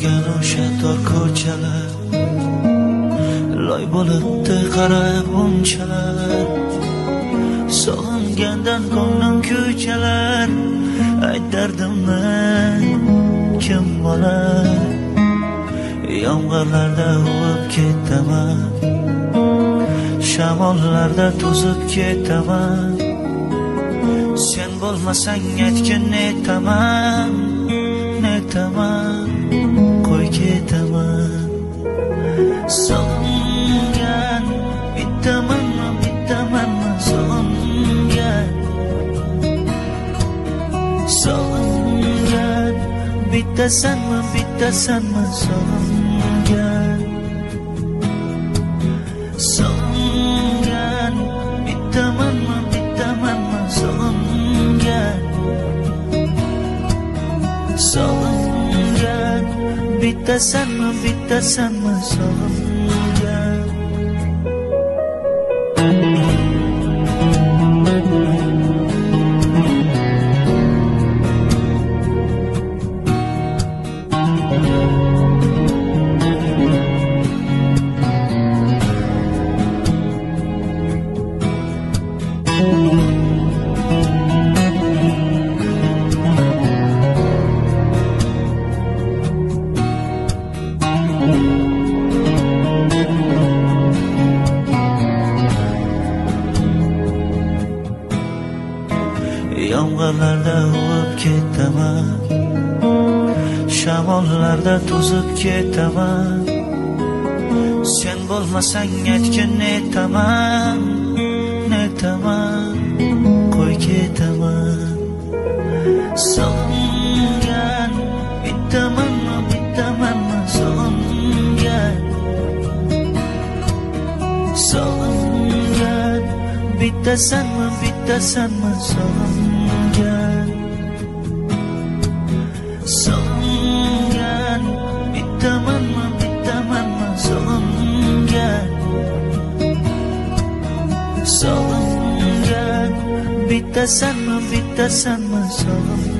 yurgan o'sha tor ko'chalar, loy bo'libdi qarab unchalar. Sog'ingandan ko'nglim kuychalar, ayt dardimni kim olar? Yomg'irlarda uvib ketaman, shamollarda to'zib ketaman. Sen bo'lmasang aytgin netaman, netaman, qo'y ketaman. Sog'ingan bittamanmi, bittamanmi sog'ingan? Sog'ingan bittasanmi, bittasanmi sog'ingan? Sog'ingan bittamanmi, bittamanmi sog'ingan? Sog'ingan bittasanmi, bittasanmi sog'ingan? Yomg'irlarda uvib ketaman, shamollarda to'zib ketaman. Sen bo'lmasang aytgin netaman, netaman, qo'y ketaman. Sog'ingan bittamanmi, bittamanmi sog'ingan? Sog'ingan bittasanmi, bittasanmi sog'ingan? Sog'ingan bittamanmi, bittamanmi sog'ingan? Sog'ingan bittasanmi, bittasanmi sog'ingan?